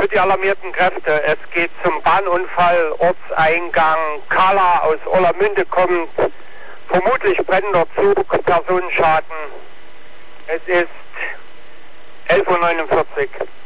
die alarmierten Kräfte. Es geht zum Bahnunfall, Ortseingang, Kala aus Orlamünde kommt, vermutlich brennender Zug, Personenschaden. Es ist 11:49 Uhr.